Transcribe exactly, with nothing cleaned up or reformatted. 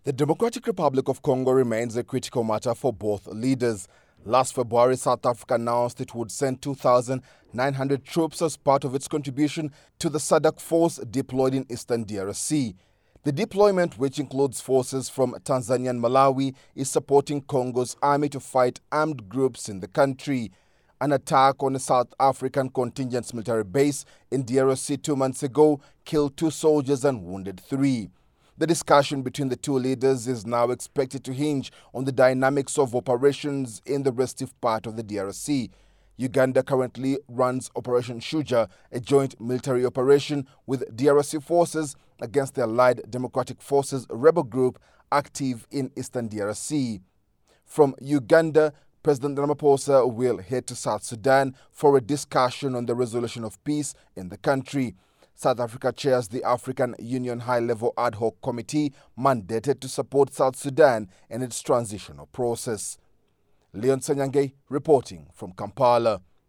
The Democratic Republic of Congo remains a critical matter for both leaders. Last February, South Africa announced it would send two thousand nine hundred troops as part of its contribution to the SADC force deployed in eastern D R C. The deployment, which includes forces from Tanzania and Malawi, is supporting Congo's army to fight armed groups in the country. An attack on a South African contingent's military base in D R C two months ago killed two soldiers and wounded three. The discussion between the two leaders is now expected to hinge on the dynamics of operations in the restive part of the D R C. Uganda currently runs Operation Shuja, a joint military operation with D R C forces against the Allied Democratic Forces rebel group active in eastern D R C. From Uganda, President Ramaphosa will head to South Sudan for a discussion on the resolution of peace in the country. South Africa chairs the African Union High-Level Ad Hoc Committee mandated to support South Sudan in its transitional process. Leon Sanyange reporting from Kampala.